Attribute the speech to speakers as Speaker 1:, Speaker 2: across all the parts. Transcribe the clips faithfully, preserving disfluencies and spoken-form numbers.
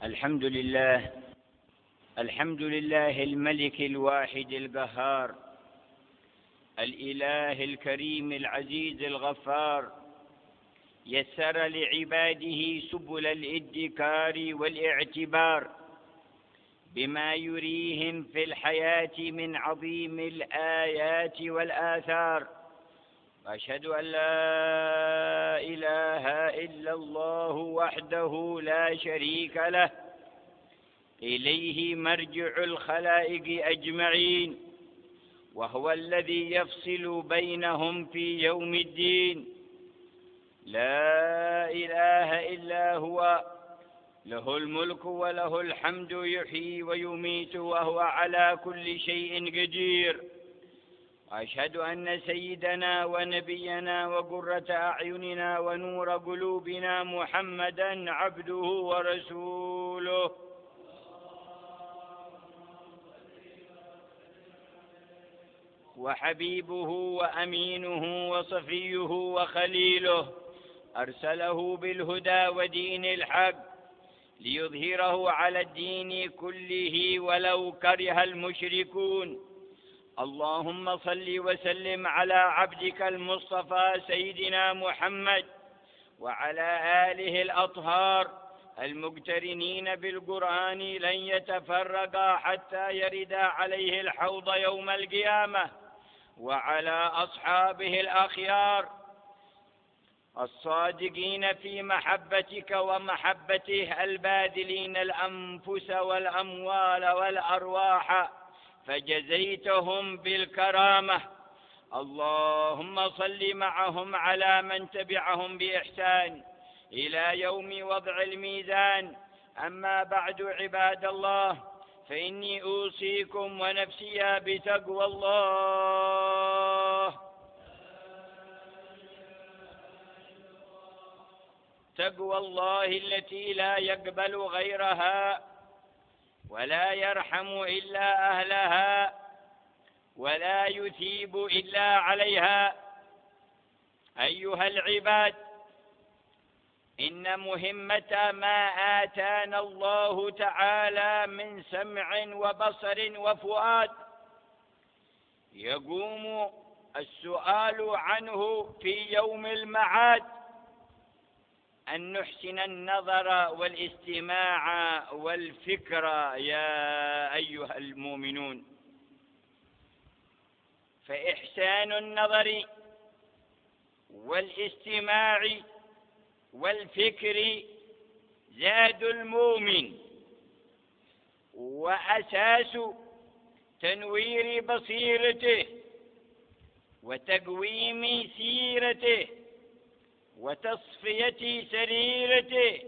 Speaker 1: الحمد لله الحمد لله الملك الواحد القهار، الإله الكريم العزيز الغفار، يسر لعباده سبل الادكار والاعتبار بما يريهم في الحياة من عظيم الآيات والآثار. وأشهد أن لا إله إلا الله وحده لا شريك له، إليه مرجع الخلائق أجمعين، وهو الذي يفصل بينهم في يوم الدين. لا إله إلا هو، له الملك وله الحمد، يحيي ويميت وهو على كل شيء قدير. وأشهد أن سيدنا ونبينا وقرة أعيننا ونور قلوبنا محمدًا عبده ورسوله، وحبيبه وأمينه وصفيه وخليله، أرسله بالهدى ودين الحق ليظهره على الدين كله ولو كره المشركون. اللهم صل وسلم على عبدك المصطفى سيدنا محمد وعلى آله الأطهار المقترنين بالقرآن لن يتفرقا حتى يردا عليه الحوض يوم القيامة، وعلى أصحابه الأخيار الصادقين في محبتك ومحبته، الباذلين الأنفس والأموال والأرواح فجزيتهم بالكرامة. اللهم صل معهم على من تبعهم بإحسان إلى يوم وضع الميزان. أما بعد، عباد الله، فإني أوصيكم ونفسي بتقوى الله. تقوى الله التي لا يقبل غيرها ولا يرحم إلا أهلها ولا يثيب إلا عليها. أيها العباد، إن مهمة ما آتانا الله تعالى من سمع وبصر وفؤاد يقوم السؤال عنه في يوم المعاد أن نحسن النظر والاستماع والفكر يا أيها المؤمنون. فإحسان النظر والاستماع والفكر زاد المؤمن وأساس تنوير بصيرته وتقويم سيرته وتصفية سريرته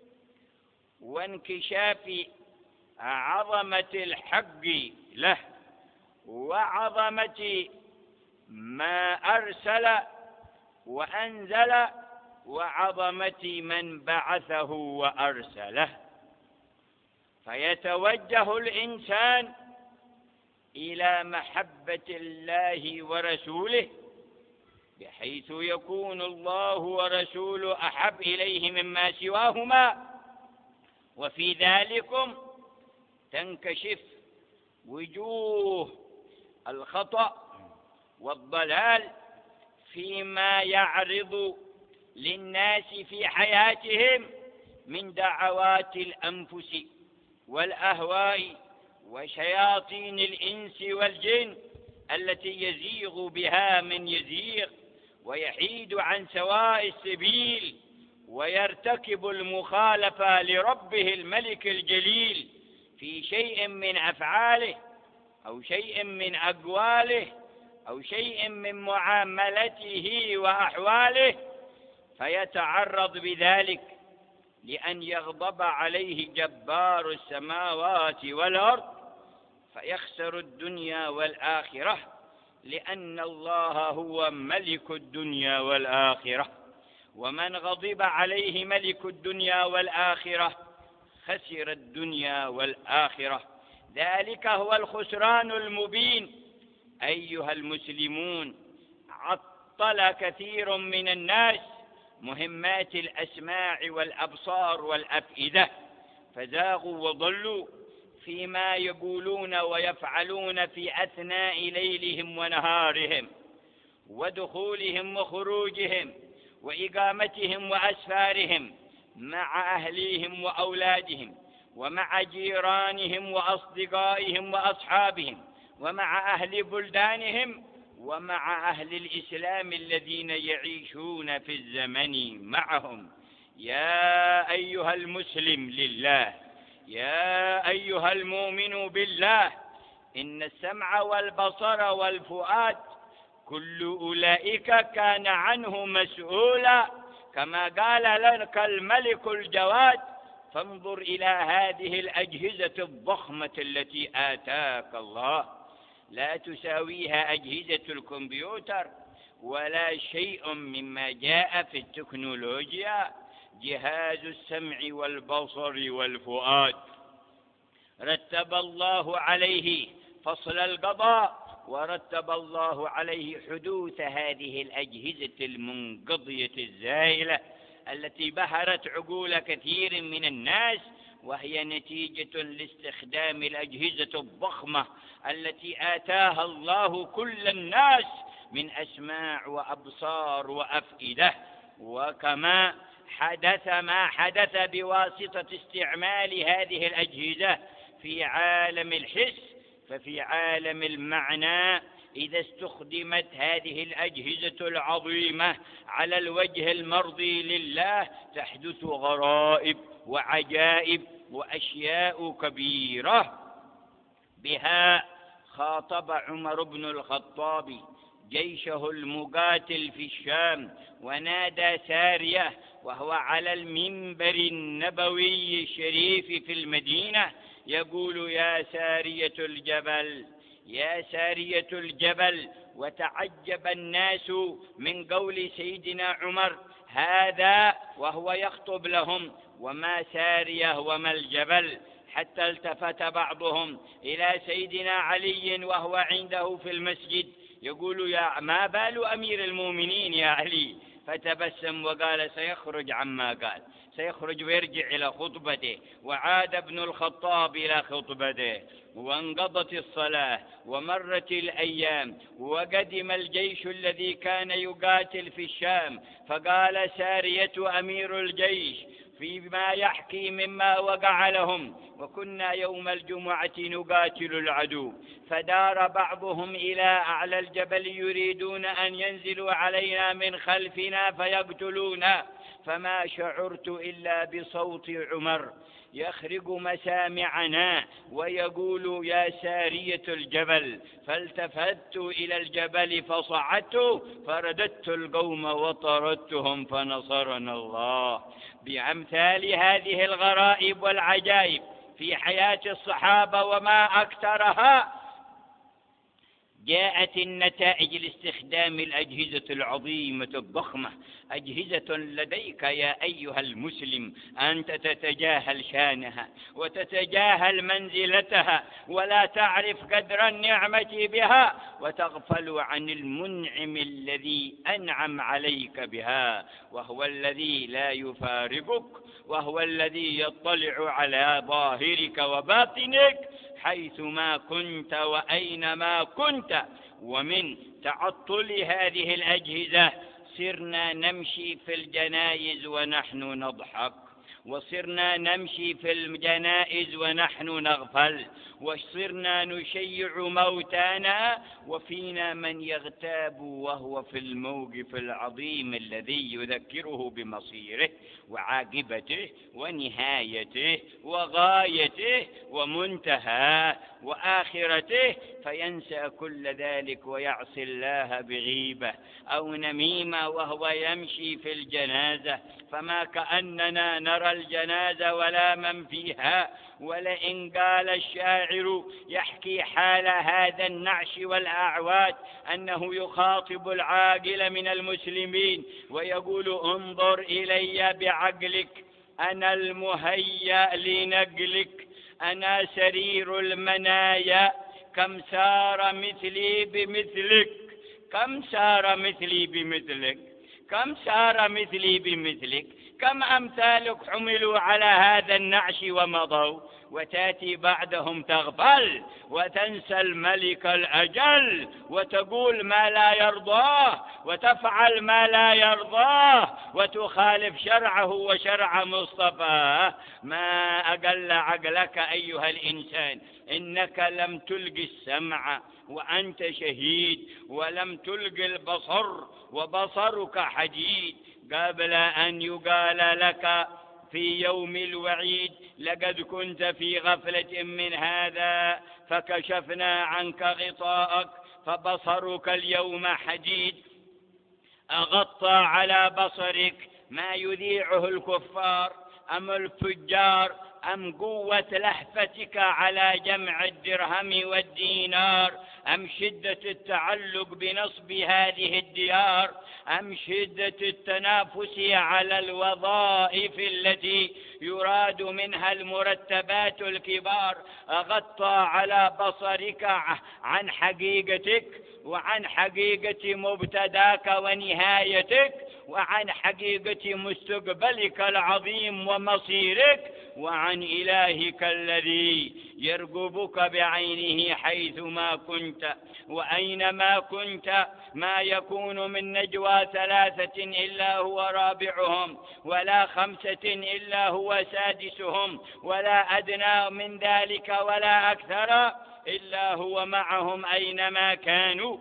Speaker 1: وانكشاف عظمة الحق له وعظمة ما أرسل وأنزل وعظمة من بعثه وأرسله. فيتوجه الإنسان إلى محبة الله ورسوله، بحيث يكون الله ورسوله أحب إليه مما سواهما، وفي ذلكم تنكشف وجوه الخطأ والضلال فيما يعرض للناس في حياتهم من دعوات الأنفس والأهواء وشياطين الإنس والجن التي يزيغ بها من يزيغ ويحيد عن سواء السبيل ويرتكب المخالفة لربه الملك الجليل في شيء من أفعاله أو شيء من أقواله أو شيء من معاملته وأحواله، فيتعرض بذلك لأن يغضب عليه جبار السماوات والأرض فيخسر الدنيا والآخرة، لأن الله هو ملك الدنيا والآخرة. ومن غضب عليه ملك الدنيا والآخرة خسر الدنيا والآخرة. ذلك هو الخسران المبين. أيها المسلمون، عطل كثير من الناس مهمات الأسماع والأبصار والأفئدة، فزاغوا وضلوا فيما يقولون ويفعلون في أثناء ليلهم ونهارهم ودخولهم وخروجهم وإقامتهم وأسفارهم مع أهليهم وأولادهم ومع جيرانهم وأصدقائهم وأصحابهم ومع أهل بلدانهم ومع أهل الإسلام الذين يعيشون في الزمن معهم. يا أيها المسلم لله، يا أيها المؤمن بالله، إن السمع والبصر والفؤاد كل أولئك كان عنه مسؤولا، كما قال لك الملك الجواد: فانظر إلى هذه الأجهزة الضخمة التي آتاك الله، لا تساويها أجهزة الكمبيوتر ولا شيء مما جاء في التكنولوجيا. جهاز السمع والبصر والفؤاد رتب الله عليه فصل القضاء، ورتب الله عليه حدوث هذه الأجهزة المنقضية الزائلة التي بهرت عقول كثير من الناس، وهي نتيجة لاستخدام الأجهزة الضخمة التي آتاها الله كل الناس من أسماع وأبصار وأفئدة. وكما حدث ما حدث بواسطة استعمال هذه الأجهزة في عالم الحس، ففي عالم المعنى إذا استخدمت هذه الأجهزة العظيمة على الوجه المرضي لله تحدث غرائب وعجائب وأشياء كبيرة. بها خاطب عمر بن الخطاب جيشه المقاتل في الشام، ونادى سارية وهو على المنبر النبوي الشريف في المدينة يقول: يا سارية الجبل، يا سارية الجبل. وتعجب الناس من قول سيدنا عمر هذا وهو يخطب لهم: وما سارية وما الجبل؟ حتى التفت بعضهم إلى سيدنا علي وهو عنده في المسجد يقول: يا ما بال أمير المؤمنين يا علي؟ فتبسم وقال: سيخرج عما قال، سيخرج ويرجع إلى خطبته. وعاد ابن الخطاب إلى خطبته، وانقضت الصلاة ومرت الأيام، وقدم الجيش الذي كان يقاتل في الشام، فقال سارية أمير الجيش فيما يحكي مما وقع لهم: وكنا يوم الجمعة نقاتل العدو، فدار بعضهم إلى أعلى الجبل يريدون أن ينزلوا علينا من خلفنا فيقتلونا، فما شعرت إلا بصوت عمر يخرج مسامعنا ويقول: يا سارية الجبل. فالتفت إلى الجبل فصعدت فرددت القوم وطردتهم فنصرنا الله. بأمثال هذه الغرائب والعجائب في حياة الصحابة وما أكثرها جاءت النتائج لاستخدام الأجهزة العظيمة الضخمة. أجهزة لديك يا أيها المسلم أنت تتجاهل شانها وتتجاهل منزلتها ولا تعرف قدر النعمة بها، وتغفل عن المنعم الذي أنعم عليك بها، وهو الذي لا يفارقك، وهو الذي يطلع على ظاهرك وباطنك حيثما كنت وأينما كنت. ومن تعطل هذه الأجهزة صرنا نمشي في الجنائز ونحن نضحك، وصرنا نمشي في الجنائز ونحن نغفل، وصرنا نشيع موتانا وفينا من يغتاب وهو في الموقف العظيم الذي يذكره بمصيره وعاقبته ونهايته وغايته ومنتهى وآخرته، فينسى كل ذلك ويعصي الله بغيبة أو نميمة وهو يمشي في الجنازة، فما كأننا نرى الجنازة ولا من فيها. ولئن قال الشاعر يحكي حال هذا النعش والأعواد أنه يخاطب العاقل من المسلمين ويقول: انظر إلي بعقلك، أنا المهيأ لنقلك، أنا سرير المنايا، كم سار مثلي بمثلك، كم سار مثلي بمثلك، كم سار مثلي بمثلك. كم أمثالك حملوا على هذا النعش ومضوا، وتأتي بعدهم تغفل وتنسى الملك الأجل وتقول ما لا يرضاه وتفعل ما لا يرضاه وتخالف شرعه وشرع مصطفاه. ما أقل عقلك أيها الإنسان، إنك لم تلق السمع وأنت شهيد، ولم تلق البصر وبصرك حديد، قبل أن يقال لك في يوم الوعيد لقد كنت في غفلة من هذا فكشفنا عنك غطاءك فبصرك اليوم حديد. أغطى على بصرك ما يذيعه الكفار أم الفجار أم قوة لهفتك على جمع الدرهم والدينار أم شدة التعلق بنصب هذه الديار أم شدة التنافس على الوظائف التي يراد منها المرتبات الكبار؟ أغطى على بصرك عن حقيقتك وعن حقيقة مبتداك ونهايتك وعن حقيقة مستقبلك العظيم ومصيرك وعن إلهك الذي يرقبك بعينه حيثما كنت وأينما كنت. ما يكون من نجوى ثلاثة إلا هو رابعهم، ولا خمسة إلا هو سادسهم، ولا أدنى من ذلك ولا أكثر إلا هو معهم أينما كانوا،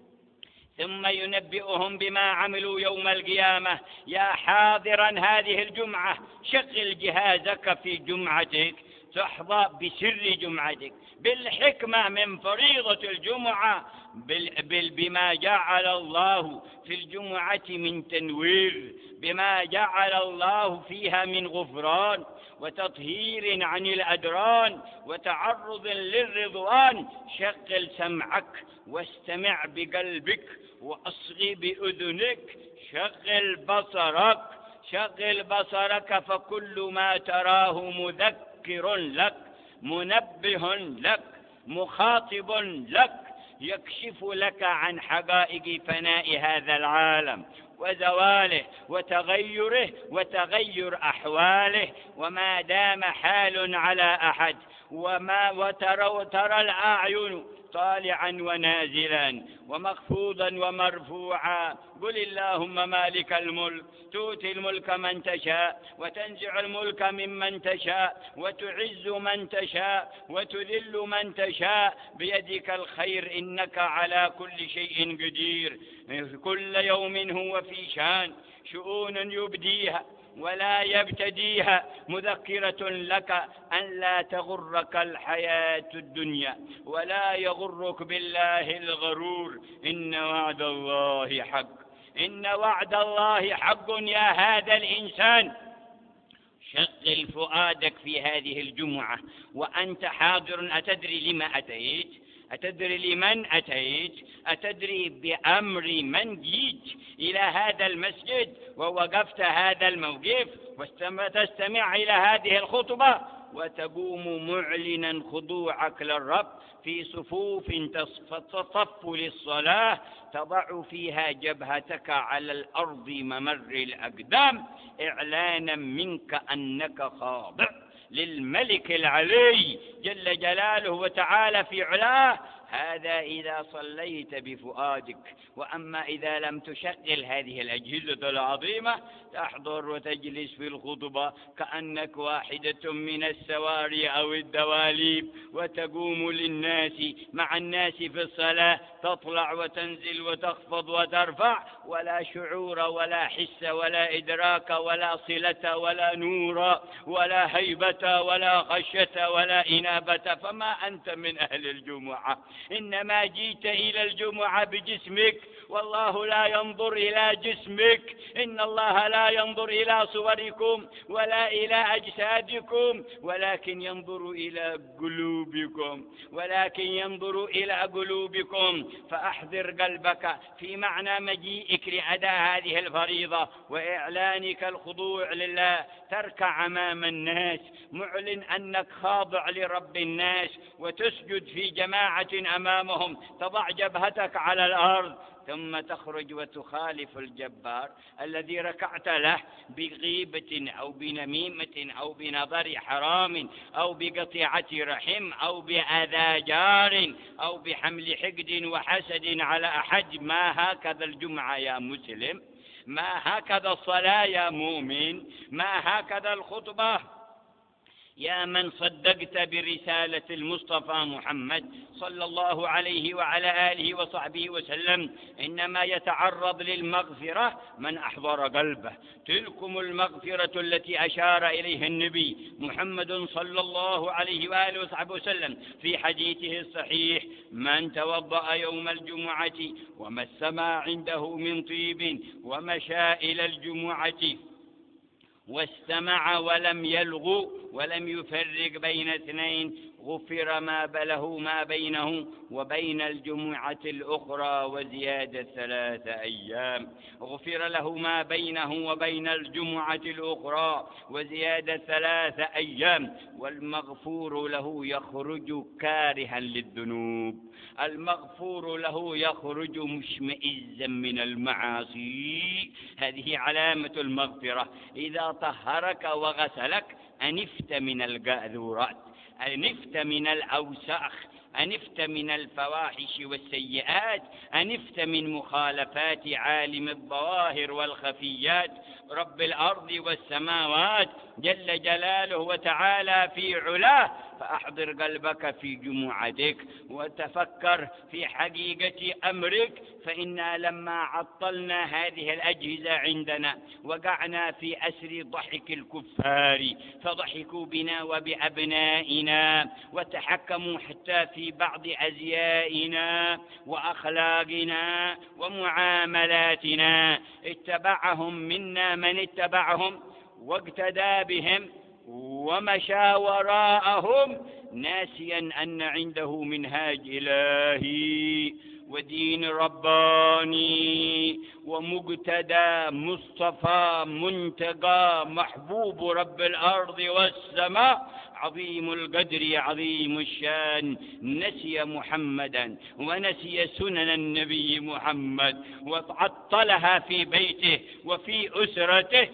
Speaker 1: ثم ينبئهم بما عملوا يوم القيامة. يا حاضرا هذه الجمعة، شغل جهازك في جمعتك، تحظى بسر جمعتك، بالحكمة من فريضة الجمعة، بما جعل الله في الجمعة من تنوير، بما جعل الله فيها من غفران وتطهير عن الأدران وتعرض للرضوان. شغل سمعك واستمع بقلبك وأصغي بأذنك. شغل بصرك شغل بصرك فكل ما تراه مذكر لك، منبه لك، مخاطب لك، يكشف لك عن حقائق فناء هذا العالم وزواله وتغيره وتغير أحواله. وما دام حال على أحد وما وترى, وترى الأعين طالعا ونازلا ومخفوضا ومرفوعا. قل اللهم مالك الملك تؤتي الملك من تشاء وتنزع الملك ممن تشاء وتعز من تشاء وتذل من تشاء، بيدك الخير إنك على كل شيء قدير. كل يوم هو في شان، شؤون يبديها ولا يبتديها، مذكرة لك أن لا تغرك الحياة الدنيا ولا يغرك بالله الغرور. إن وعد الله حق، إن وعد الله حق يا هذا الإنسان. شغل فؤادك في هذه الجمعة وأنت حاضر. أتدري لما أتيت؟ أتدري لمن أتيت؟ أتدري بأمر من جيت إلى هذا المسجد ووقفت هذا الموقف وتستمع إلى هذه الخطبة وتقوم معلنا خضوعك للرب في صفوف تصف للصلاة، تضع فيها جبهتك على الأرض ممر الأقدام إعلانا منك أنك خاضع للملك العلي جل جلاله وتعالى في علاه. هذا إذا صليت بفؤادك. وأما إذا لم تشغل هذه الأجهزة العظيمة، تحضر وتجلس في الخطبة كأنك واحدة من السواري أو الدواليب، وتقوم للناس مع الناس في الصلاة، تطلع وتنزل وتخفض وترفع، ولا شعور ولا حس ولا إدراك ولا صلة ولا نور ولا هيبة ولا خشية ولا إنابة. فما أنت من أهل الجمعة، إنما جيت إلى الجمعة بجسمك، والله لا ينظر إلى جسمك. إن الله لا ينظر إلى صوركم ولا إلى أجسادكم، ولكن ينظر إلى قلوبكم ولكن ينظر إلى قلوبكم. فأحضر قلبك في معنى مجيئك لأداء هذه الفريضة وإعلانك الخضوع لله. تركع أمام الناس معلن أنك خاضع لرب الناس، وتسجد في جماعة أمامهم، تضع جبهتك على الأرض، ثم تخرج وتخالف الجبار الذي ركعت له بغيبة أو بنميمة أو بنظر حرام أو بقطيعة رحم أو بأذى جار أو بحمل حقد وحسد على أحد. ما هكذا الجمعة يا مسلم، ما هكذا الصلاة يا مؤمن، ما هكذا الخطبة يا من صدقت برسالة المصطفى محمد صلى الله عليه وعلى آله وصحبه وسلم. إنما يتعرض للمغفرة من أحضر قلبه. تلكم المغفرة التي أشار إليها النبي محمد صلى الله عليه وآله وصحبه وسلم في حديثه الصحيح: من توضأ يوم الجمعة ومس ما عنده من طيب ومشى إلى الجمعة واستمع ولم يلغو ولم يفرق بين اثنين غفر ما بله ما بينه وبين الجمعة الأخرى وزيادة ثلاثة أيام. غفر له ما بينه وبين الجمعة الأخرى وزيادة ثلاثة أيام. والمغفور له يخرج كارها للذنوب، المغفور له يخرج مشمئزا من المعاصي. هذه علامة المغفرة. إذا طهرك وغسلك أنفت من القاذورات، أنفت من الأوساخ، أنفت من الفواحش والسيئات، أنفت من مخالفات عالم الظواهر والخفيات رب الأرض والسماوات جل جلاله وتعالى في علاه. فأحضر قلبك في جمعتك وتفكر في حقيقة أمرك. فإنا لما عطلنا هذه الأجهزة عندنا وقعنا في أسر ضحك الكفار، فضحكوا بنا وبأبنائنا وتحكموا حتى في بعض أزيائنا وأخلاقنا ومعاملاتنا. اتبعهم منا من اتبعهم واقتدى بهم ومشى وراءهم ناسيا أن عنده منهاج إلهي ودين رباني ومقتدى مصطفى منتقى محبوب رب الأرض والسماء عظيم القدر عظيم الشان. نسي محمدا ونسي سنن النبي محمد وعطلها في بيته وفي أسرته.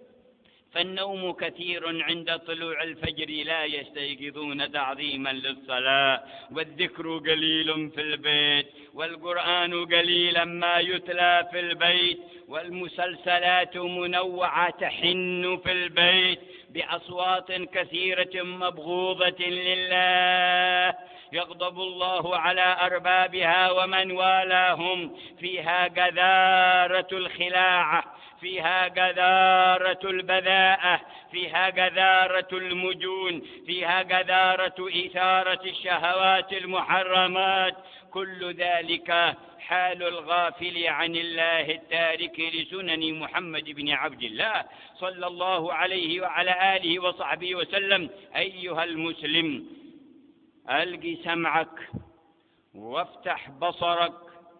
Speaker 1: فالنوم كثير عند طلوع الفجر لا يستيقظون تعظيما للصلاة، والذكر قليل في البيت، والقرآن قليلا ما يتلى في البيت، والمسلسلات منوعة تحن في البيت بأصوات كثيرة مبغوضة لله. يغضب الله على أربابها ومن والاهم. فيها قذارة الخلاعة، فيها قذارة البذاءة، فيها قذارة المجون، فيها قذارة إثارة الشهوات المحرمات. كل ذلك حال الغافل عن الله التارك لسنن محمد بن عبد الله صلى الله عليه وعلى آله وصحبه وسلم. أيها المسلم، ألق سمعك وافتح بصرك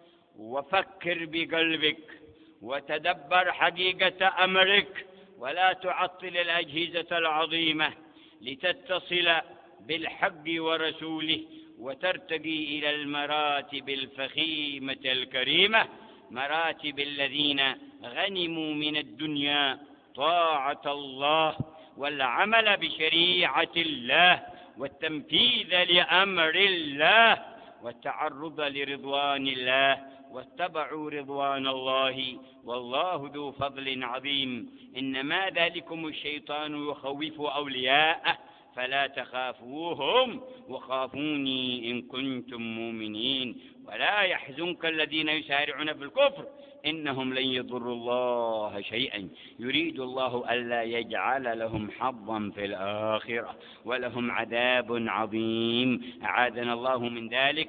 Speaker 1: وفكر بقلبك وتدبر حقيقة أمرك، ولا تعطل الأجهزة العظيمة لتتصل بالحق ورسوله وترتقي إلى المراتب الفخيمة الكريمة، مراتب الذين غنموا من الدنيا طاعة الله والعمل بشريعة الله والتنفيذ لأمر الله والتعرض لرضوان الله واتبعوا رضوان الله والله ذو فضل عظيم. إنما ذلكم الشيطان يخوف أولياءه فلا تخافوهم وخافوني إن كنتم مؤمنين. ولا يحزنك الذين يسارعون في الكفر إنهم لن يضروا الله شيئا يريد الله ألا يجعل لهم حظا في الآخرة ولهم عذاب عظيم. أعاذنا الله من ذلك.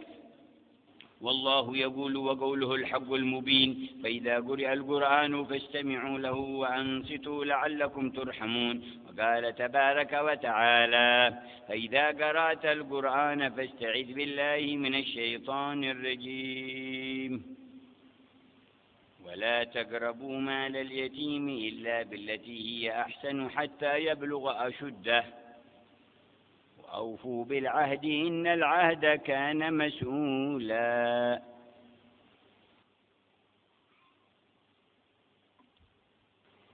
Speaker 1: والله يقول وقوله الحق المبين: فإذا قرئ القرآن فاستمعوا له وأنصتوا لعلكم ترحمون. وقال تبارك وتعالى: فإذا قرأت القرآن فاستعذ بالله من الشيطان الرجيم. ولا تقربوا مال اليتيم إلا بالتي هي أحسن حتى يبلغ أشده وأوفوا بالعهد إن العهد كان مسؤولا.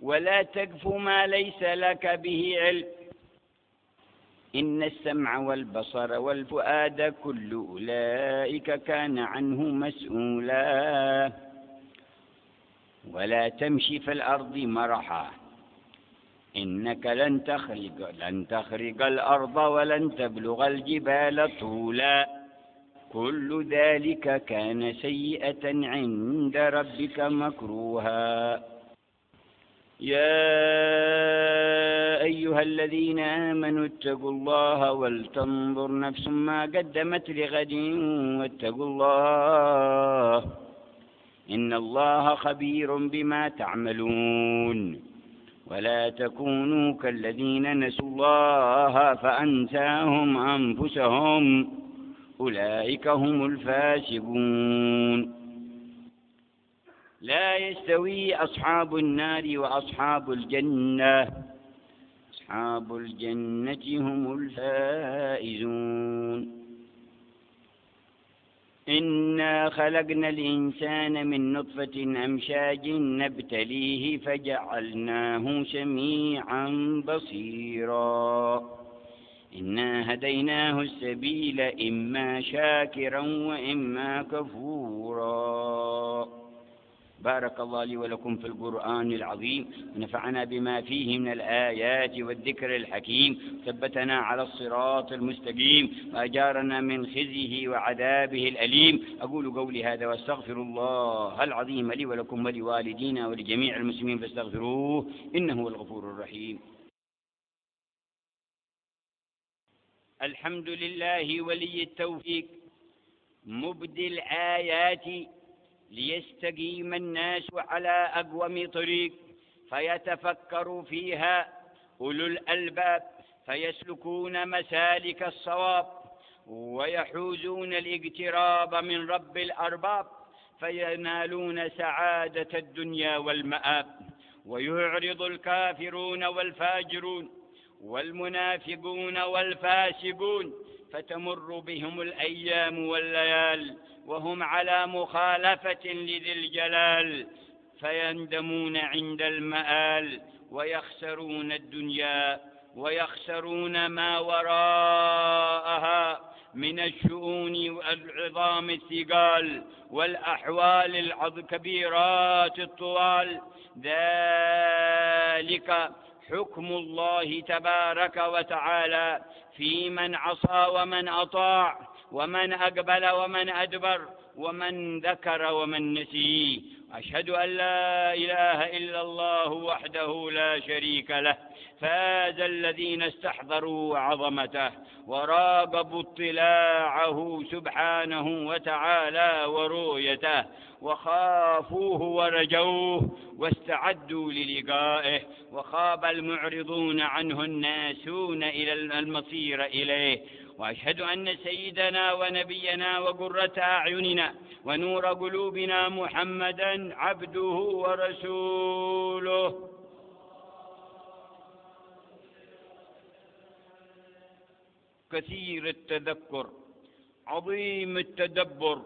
Speaker 1: ولا تقف ما ليس لك به علم. إن السمع والبصر والفؤاد كل أولئك كان عنه مسؤولا. ولا تمشي في الأرض مرحا إنك لن تخرق لن تخرق الأرض ولن تبلغ الجبال طولا. كل ذلك كان سيئة عند ربك مكروها. يا أيها الذين آمنوا اتقوا الله ولتنظر نفس ما قدمت لغد واتقوا الله إن الله خبير بما تعملون. ولا تكونوا كالذين نسوا الله فأنساهم أنفسهم أولئك هم الفاسقون. لا يستوي أصحاب النار وأصحاب الجنة أصحاب الجنة هم الفائزون. إنا خلقنا الإنسان من نطفة أمشاج نبتليه فجعلناه سميعا بصيرا. إنا هديناه السبيل إما شاكرا وإما كفورا. بارك الله لي ولكم في القرآن العظيم ونفعنا بما فيه من الآيات والذكر الحكيم، ثبتنا على الصراط المستقيم وأجارنا من خزيه وعذابه الأليم. أقول قولي هذا واستغفر الله العظيم لي ولكم ولوالدينا ولجميع المسلمين فاستغفروه إنه هو الغفور الرحيم. الحمد لله ولي التوفيق مبدي الآيات ليستقيم الناس على أقوم طريق فيتفكر فيها أولو الألباب فيسلكون مسالك الصواب ويحوزون الاقتراب من رب الأرباب فينالون سعادة الدنيا والمآب. ويعرض الكافرون والفاجرون والمنافقون والفاسقون فتمر بهم الأيام والليال وهم على مخالفة لذي الجلال فيندمون عند المآل ويخسرون الدنيا ويخسرون ما وراءها من الشؤون والعظام الثقال والأحوال الكبيرات الطوال. ذلك حكم الله تبارك وتعالى في من عصى ومن أطاع ومن أقبل ومن أدبر ومن ذكر ومن نسي. أشهد أن لا إله إلا الله وحده لا شريك له. فاز الذين استحضروا عظمته وراقبوا اطلاعه سبحانه وتعالى ورؤيته وخافوه ورجوه واستعدوا للقائه. وخاب المعرضون عنه الناسون إلى المصير إليه. وأشهد أن سيدنا ونبينا وقرة أعيننا ونور قلوبنا محمدا عبده ورسوله. كثير التذكر عظيم التدبر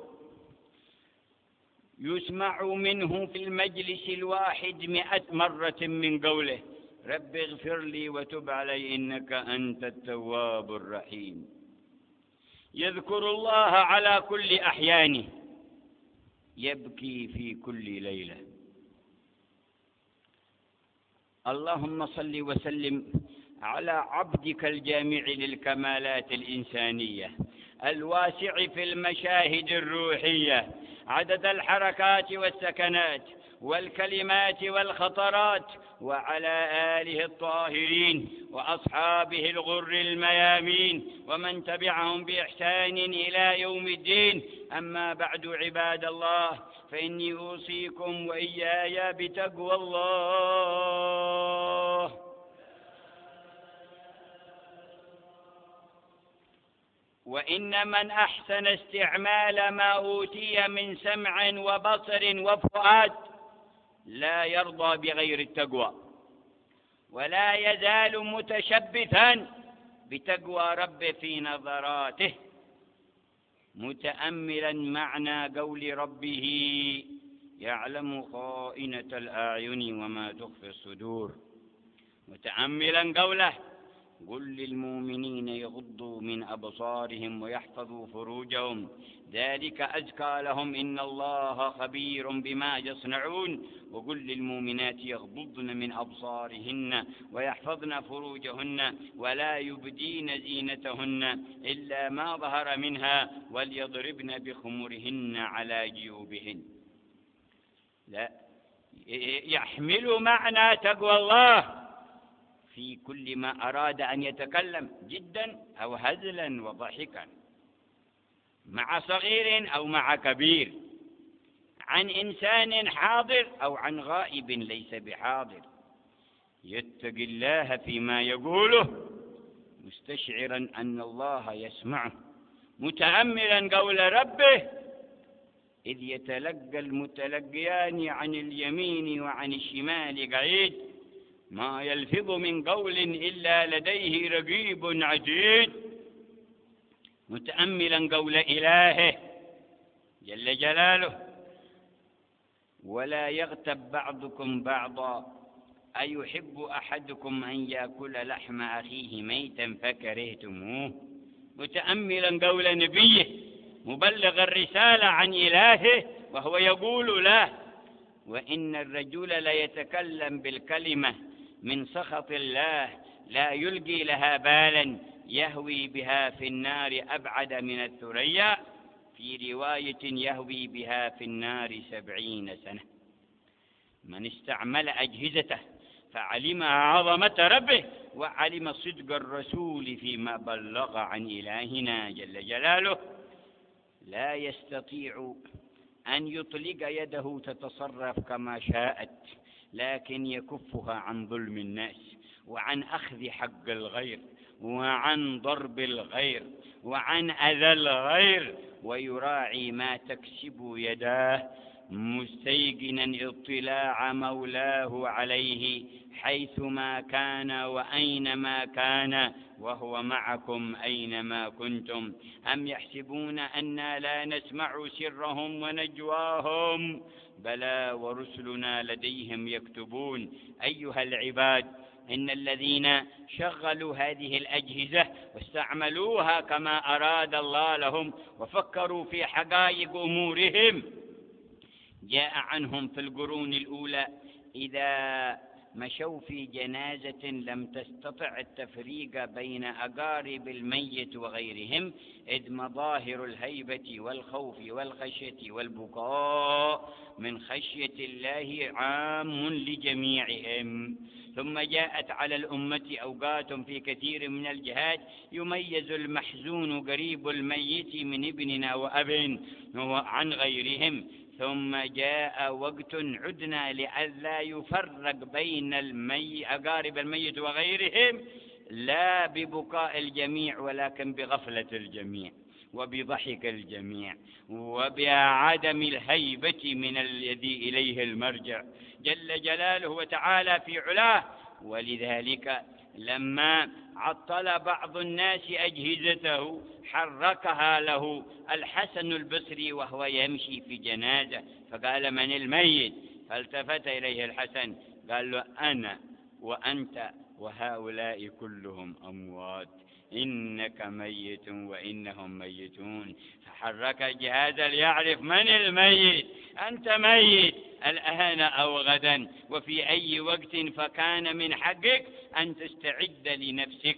Speaker 1: يسمع منه في المجلس الواحد مئة مرة من قوله رب اغفر لي وتب علي إنك أنت التواب الرحيم. يذكر الله على كل أحيانه يبكي في كل ليلة. اللهم صل وسلم على عبدك الجامع للكمالات الإنسانية الواسع في المشاهد الروحية عدد الحركات والسكنات والكلمات والخطرات، وعلى آله الطاهرين وأصحابه الغر الميامين ومن تبعهم بإحسان إلى يوم الدين. أما بعد عباد الله، فإني أوصيكم وإياي بتقوى الله. وإن من أحسن استعمال ما أوتي من سمع وبصر وفؤاد لا يرضى بغير التقوى ولا يزال متشبثا بتقوى ربه في نظراته متأملا معنى قول ربه يعلم خائنة الأعين وما تخفي الصدور. متأملا قوله: قل للمؤمنين يغضوا من أبصارهم ويحفظوا فروجهم ذلك أزكى لهم إن الله خبير بما يصنعون. وقل للمؤمنات يغضضن من أبصارهن ويحفظن فروجهن ولا يبدين زينتهن إلا ما ظهر منها وليضربن بخمرهن على جيوبهن. لا يحمل معنى تقوى الله في كل ما أراد أن يتكلم جدا أو هزلا وضحكا، مع صغير أو مع كبير، عن إنسان حاضر أو عن غائب ليس بحاضر. يتقي الله فيما يقوله مستشعرا أن الله يسمعه، متأملا قول ربه: إذ يتلقى المتلقيان عن اليمين وعن الشمال قعيد ما يلفظ من قول إلا لديه رقيب عتيد. متأملا قول إلهه جل جلاله: ولا يغتب بعضكم بعضا أيحب أحدكم أن يأكل لحم أخيه ميتا فكرهتموه. متأملا قول نبيه مبلغ الرسالة عن إلهه وهو يقول له: وإن الرجل ليتكلم بالكلمة من سخط الله لا يلقي لها بالا يهوي بها في النار أبعد من الثريا، في رواية يهوي بها في النار سبعين سنة. من استعمل أجهزته فعلم عظمة ربه وعلم صدق الرسول فيما بلغ عن إلهنا جل جلاله لا يستطيع أن يطلق يده تتصرف كما شاءت، لكن يكفها عن ظلم الناس وعن أخذ حق الغير وعن ضرب الغير وعن أذى الغير، ويراعي ما تكسب يداه مستيقنا اطلاع مولاه عليه حيثما كان وأينما كان وهو معكم أينما كنتم. أم يحسبون أنا لا نسمع سرهم ونجواهم بلى ورسلنا لديهم يكتبون. أيها العباد، إن الذين شغلوا هذه الأجهزة واستعملوها كما أراد الله لهم وفكروا في حقائق أمورهم جاء عنهم في القرون الأولى إذا مشوا في جنازة لم تستطع التفريق بين أقارب الميت وغيرهم، إذ مظاهر الهيبة والخوف والخشية والبكاء من خشية الله عام لجميعهم. ثم جاءت على الأمة أوقات في كثير من الجهات يميز المحزون قريب الميت من ابن وأب عن غيرهم، ثم جاء وقت عدنا لئلا يفرق بين المي أقارب الميت وغيرهم، لا ببكاء الجميع ولكن بغفلة الجميع وبضحك الجميع وبعدم الهيبة من الذي إليه المرجع جل جلاله وتعالى في علاه. ولذلك لما عطل بعض الناس أجهزته حركها له الحسن البصري وهو يمشي في جنازة فقال: من الميت؟ فالتفت إليه الحسن قال له: أنا وأنت وهؤلاء كلهم أموات، إنك ميت وإنهم ميتون. فحرك الجهاز ليعرف من الميت. أنت ميت الآن أو غدا وفي أي وقت، فكان من حقك أن تستعد لنفسك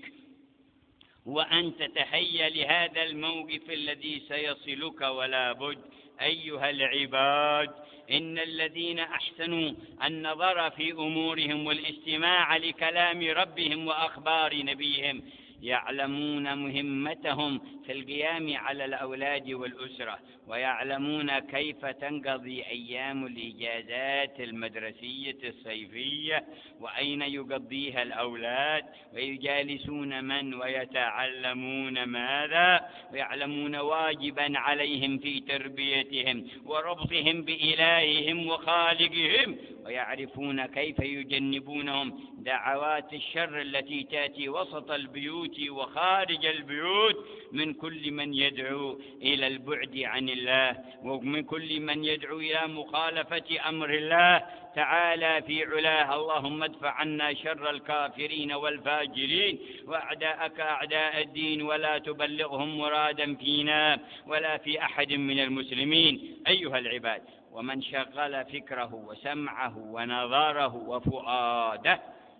Speaker 1: وأن تتهيأ لهذا الموقف الذي سيصلك ولا بد. أيها العباد، إن الذين أحسنوا النظر في أمورهم والاستماع لكلام ربهم وأخبار نبيهم يعلمون مهمتهم في القيام على الأولاد والأسرة، ويعلمون كيف تنقضي أيام الإجازات المدرسية الصيفية وأين يقضيها الأولاد، ويجالسون من ويتعلمون ماذا، ويعلمون واجبا عليهم في تربيتهم وربطهم بإلههم وخالقهم ويعرفون كيف يجنبونهم دعوات الشر التي تأتي وسط البيوت وخارج البيوت من كل من يدعو إلى البعد عن الله ومن كل من يدعو إلى مخالفة أمر الله تعالى في علاه. اللهم ادفع عنا شر الكافرين والفاجرين وأعداءك أعداء الدين، ولا تبلغهم مرادا فينا ولا في أحد من المسلمين. أيها العباد، ومن شغل فكره وسمعه ونظره وفؤاده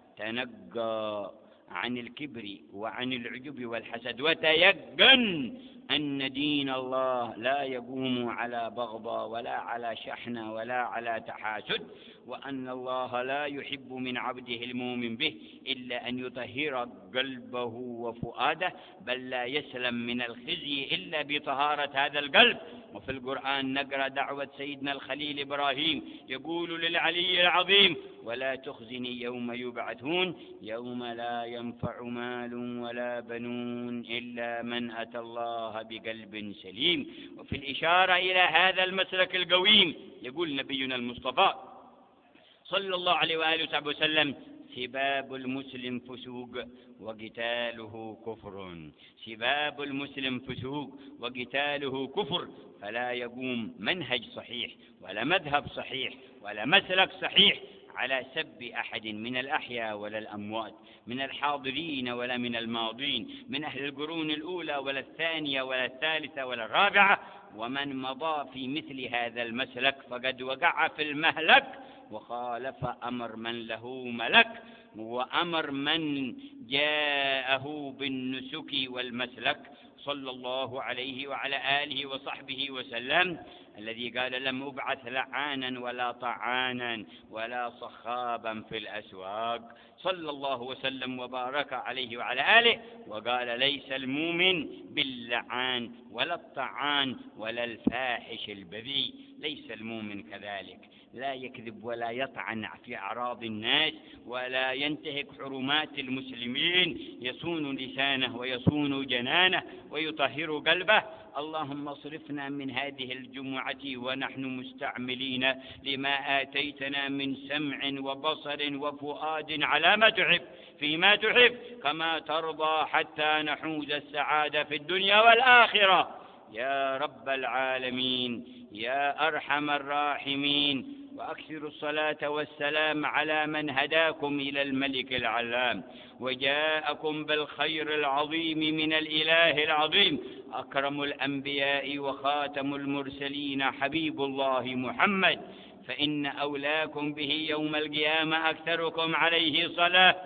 Speaker 1: تنقى عن الكبر وعن العجب والحسد، وتيقن أن دين الله لا يقوم على بغضاء ولا على شحنة ولا على تحاسد، وأن الله لا يحب من عبده المؤمن به إلا أن يطهر قلبه وفؤاده، بل لا يسلم من الخزي إلا بطهارة هذا القلب. وفي القرآن نقرأ دعوة سيدنا الخليل إبراهيم يقول للعلي العظيم: ولا تخزني يوم يبعثون يوم لا ينفع مال ولا بنون إلا من أتى الله بقلب سليم. وفي الإشارة إلى هذا المسلك القويم يقول نبينا المصطفى صلى الله عليه وآله وصحبه وسلم: سباب المسلم فسوق وقتاله كفر. سباب المسلم فسوق وقتاله كفر. فلا يقوم منهج صحيح ولا مذهب صحيح ولا مسلك صحيح على سب أحد من الأحياء ولا الأموات، من الحاضرين ولا من الماضين، من أهل القرون الأولى ولا الثانية ولا الثالثة ولا الرابعة. ومن مضى في مثل هذا المسلك فقد وقع في المهلك وخالف أمر من له ملك وأمر من جاءه بالنسك والمسلك صلى الله عليه وعلى آله وصحبه وسلم، الذي قال: لم أبعث لعانا ولا طعانا ولا صخابا في الأسواق، صلى الله وسلم وبارك عليه وعلى آله. وقال: ليس المؤمن باللعان ولا الطعان ولا الفاحش البذيء، ليس المؤمن كذلك، لا يكذب ولا يطعن في أعراض الناس ولا ينتهك حرمات المسلمين، يصون لسانه ويصون جنانه ويطهر قلبه. اللهم اصرفنا من هذه الجمعة ونحن مستعملين لما آتيتنا من سمع وبصر وفؤاد على ما تحب فيما تحب كما ترضى، حتى نحوز السعادة في الدنيا والآخرة يا رب العالمين يا أرحم الراحمين. وأكثر الصلاة والسلام على من هداكم إلى الملك العلام وجاءكم بالخير العظيم من الإله العظيم، أكرم الأنبياء وخاتم المرسلين حبيب الله محمد، فإن أولاكم به يوم القيامة أكثركم عليه صلاة.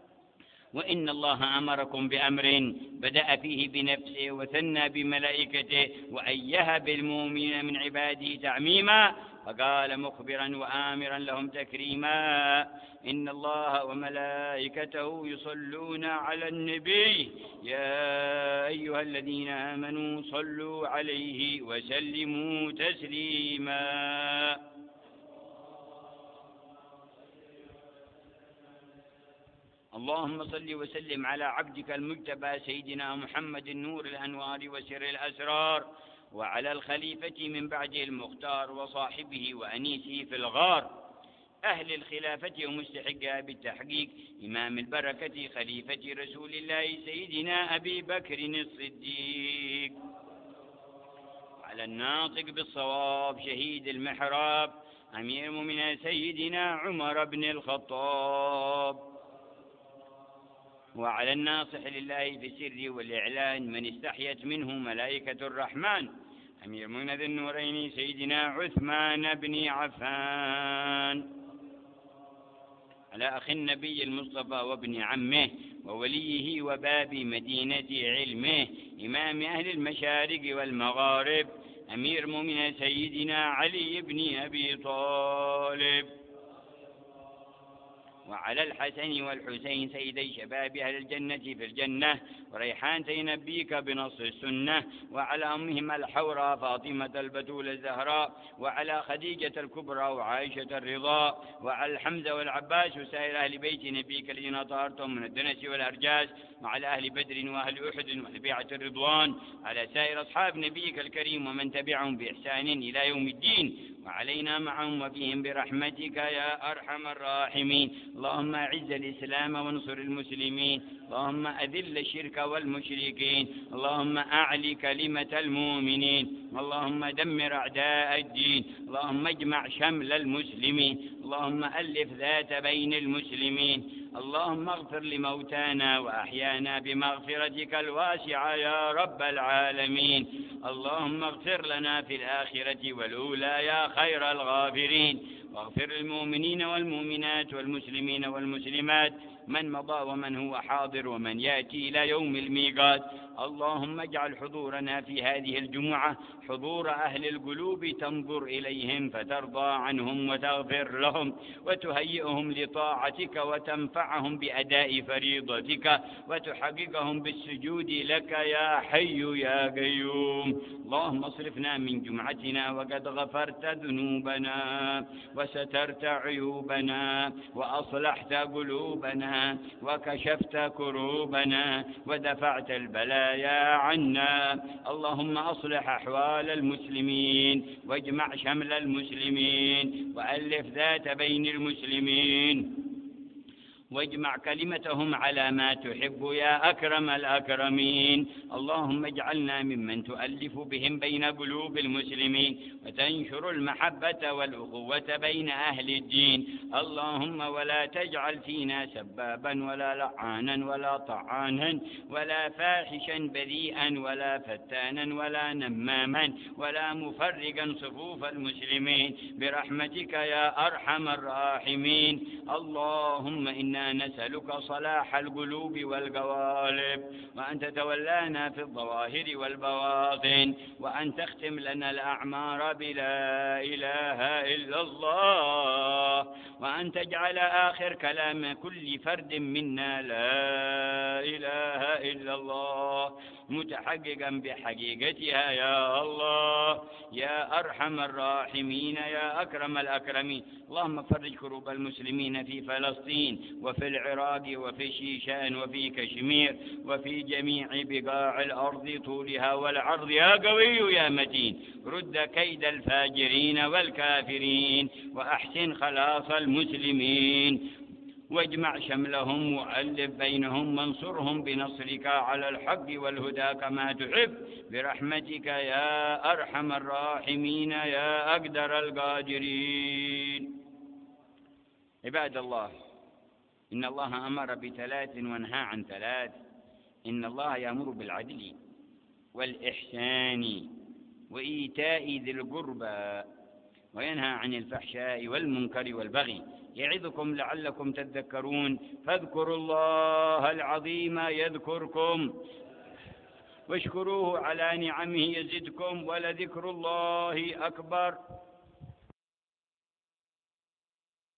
Speaker 1: وإن الله أمركم بأمر بدأ فيه بنفسه وثنى بملائكته وأيه بالمؤمنين من عباده تعميما، فقال مخبرا وآمرا لهم تكريما: إن الله وملائكته يصلون على النبي يا أيها الذين آمنوا صلوا عليه وسلموا تسليما. اللهم صل وسلم على عبدك المجتبى سيدنا محمد نور الأنوار وسر الأسرار، وعلى الخليفة من بعده المختار وصاحبه وأنيسه في الغار، أهل الخلافة ومستحقها بالتحقيق، إمام البركة خليفة رسول الله سيدنا أبي بكر الصديق، وعلى الناطق بالصواب شهيد المحراب أمير المؤمنين سيدنا عمر بن الخطاب، وعلى الناصح لله في السر والإعلان من استحيت منه ملائكة الرحمن أمير المؤمنين ذي النورين سيدنا عثمان بن عفان، على أخي النبي المصطفى وابن عمه ووليه وباب مدينة علمه إمام أهل المشارق والمغارب أمير المؤمنين سيدنا علي بن أبي طالب، وعلى الحسن والحسين سيدي شباب أهل الجنة في الجنة وريحانتي نبيك بنص السنة، وعلى أمهما الحوراء فاطمة البتول الزهراء، وعلى خديجة الكبرى وعائشة الرضا، وعلى الحمزة والعباس وسائر أهل بيت نبيك الذين طهرتم من الدنس والأرجاس، وعلى أهل بدر وأهل أحد وأهل بيعة الرضوان، على سائر أصحاب نبيك الكريم ومن تبعهم بإحسان إلى يوم الدين، وعلينا معهم وفيهم برحمتك يا أرحم الراحمين. اللهم أعز الإسلام وانصر المسلمين، اللهم أذل الشرك والمشركين، اللهم أعل كلمة المؤمنين، اللهم دمر أعداء الدين، اللهم اجمع شمل المسلمين، اللهم ألف ذات بين المسلمين، اللهم اغفر لموتانا وأحيانا بمغفرتك الواسعة يا رب العالمين، اللهم اغفر لنا في الآخرة والأولى يا خير الغافرين، واغفر للمؤمنين والمؤمنات والمسلمين والمسلمات من مضى ومن هو حاضر ومن يأتي إلى يوم الميقات. اللهم اجعل حضورنا في هذه الجمعة حضور أهل القلوب تنظر إليهم فترضى عنهم وتغفر لهم وتهيئهم لطاعتك وتنفعهم بأداء فريضتك وتحققهم بالسجود لك يا حي يا قيوم. اللهم اصرفنا من جمعتنا وقد غفرت ذنوبنا وسترت عيوبنا وأصلحت قلوبنا وكشفت كروبنا ودفعت البلايا عنا. اللهم أصلح أحوال المسلمين واجمع شمل المسلمين وألف ذات بين المسلمين واجمع كلمتهم على ما تحب يا أكرم الأكرمين. اللهم اجعلنا ممن تؤلف بهم بين قلوب المسلمين وتنشر المحبة والأخوة بين أهل الدين. اللهم ولا تجعل فينا سبابا ولا لعانا ولا طعانا ولا فاحشا بذيئا ولا فتانا ولا نماما ولا مفرقا صفوف المسلمين برحمتك يا أرحم الراحمين. اللهم إنا نسألك صلاح القلوب والقوالب وأن تتولانا في الظواهر والبواطن وأن تختم لنا الأعمار بلا إله إلا الله وأن تجعل آخر كلام كل فرد منا لا إله إلا الله متحققا بحقيقتها يا الله يا أرحم الراحمين يا أكرم الأكرمين. اللهم فرج كروب المسلمين في فلسطين وفي العراق وفي شيشان وفي كشمير وفي جميع بقاع الأرض طولها والعرض يا قوي يا متين. رد كيد الفاجرين والكافرين وأحسن خلاص المسلمين واجمع شملهم وألف بينهم وانصرهم بنصرك على الحق والهدى كما تحب برحمتك يا أرحم الراحمين يا أقدر القادرين. عباد الله، إن الله أمر بثلاث ونهى عن ثلاث. إن الله يأمر بالعدل والإحسان وإيتاء ذي القربى وينهى عن الفحشاء والمنكر والبغي يعظكم لعلكم تذكرون. فاذكروا الله العظيم يذكركم واشكروه على نعمه يزدكم ولذكر الله أكبر.